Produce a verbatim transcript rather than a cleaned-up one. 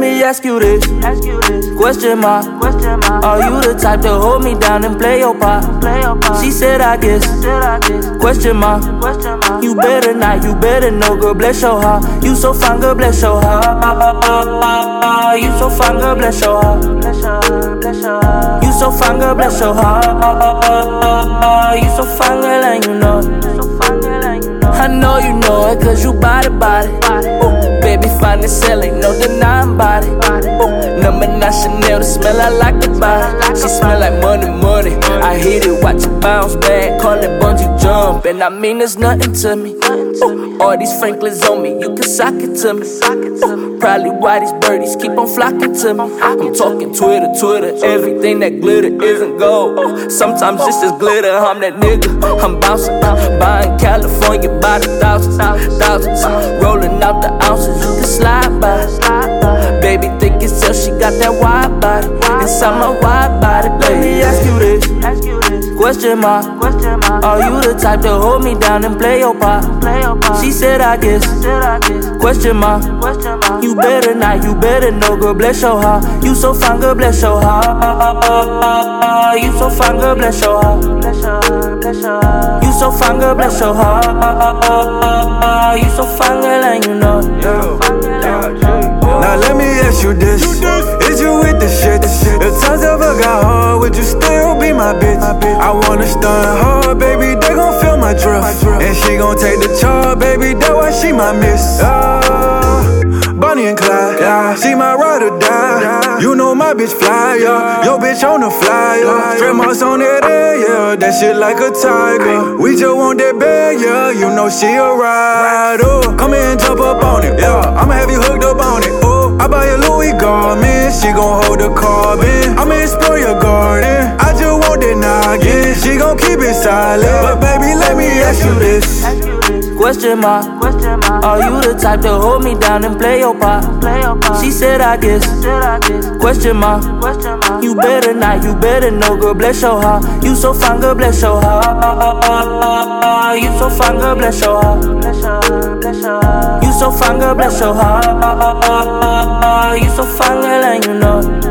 me ask you this. Question mark. Are you the type to hold me down and play your part? She said I guess. Question mark. You better not, you better know, girl, bless your heart. You so fine, girl, bless your heart. You so fine, girl, bless your heart. You so fine, girl, bless your heart. You so fine, girl, and you know it. I know you know it, cause you body body. Ooh, baby, fine as hell, ain't no denying body. Ooh, number nine Chanel, the smell I like the body. She smell like money, money. I hit it, watch it bounce back, call it bungee jump. And I mean there's nothing to me. Ooh, all these Franklins on me, you can sock it to me. Ooh, probably why these birdies keep on flocking to me. I'm talking Twitter, Twitter, everything that glitter isn't gold. Ooh, sometimes it's just glitter, I'm that nigga. I'm bouncing, buying California by the thousands, thousands. Rolling out the ounces, you can slide by. Baby, think it's till she got that wide body. Inside my wide body. Let me ask you this. Question mark. Are you the type to hold me down and play your part? She said I guess. Question mark. You better not, you better know, girl, bless your heart. You so fine, girl, bless your heart. You so fine, girl, bless your heart. You so fine, girl, bless your heart. You so fine, girl, and you know it. Now let me ask you this. Is you with the shit? If times ever got hard, would you still be my bitch? I wanna stun hard, baby, they gon' feel my drift. And she gon' take the charge, baby, that why she my miss. uh, Bonnie and Clyde, yeah. She my ride or die. You know my bitch fly, yeah. Yo bitch on the flyer. Straight marks on that air, yeah. That shit like a tiger. We just want that bag, yeah. You know she a ride. Oh, come here and jump up on it, yeah. I'ma have you hooked up on it. Oh, I buy a Louis garment. She gon' hold the carbon. I'ma explore your garden. I just want that noggin. She gon' keep it silent. But baby, let me ask you this. Question mark. Are you the type to hold me down and play your part? She said I guess. Question mark. You better not, you better know, girl, bless your heart. You so fine, girl, bless your heart. You so fine, girl, bless your heart. You so fine, girl, bless your heart. You so fine, girl, and you know it.